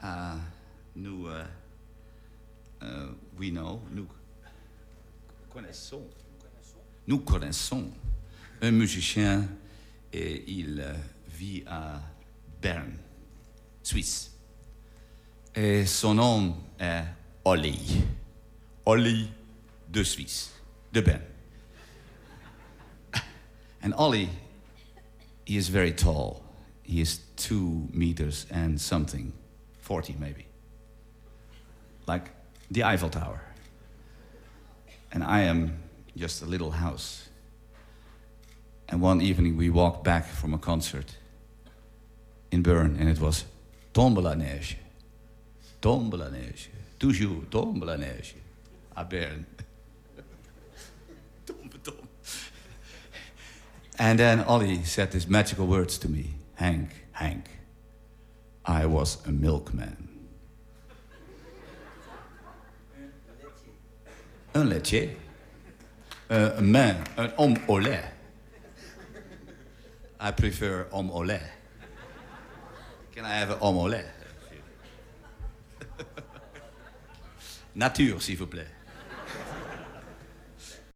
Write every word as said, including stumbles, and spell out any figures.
Uh, nous, uh, uh, we know, nous connaissons, nous connaissons un musicien et il uh, vit à Berne, Suisse. Et son nom est Olly. Olly de Suisse, de Berne. And Olly, he is very tall. He is two meters and something, forty maybe. Like the Eiffel Tower. And I am just a little house. And one evening we walked back from a concert in Bern, and it was Tombe la neige. Tombe la neige. Toujours tombe la neige. À Bern. Tombe, tombe. And then Olly said these magical words to me. Hank, Hank, I was a milkman. Un laitier. Uh, a man, an homme au lait. I prefer homme au lait. Can I have a homme au lait? Nature, s'il vous plaît.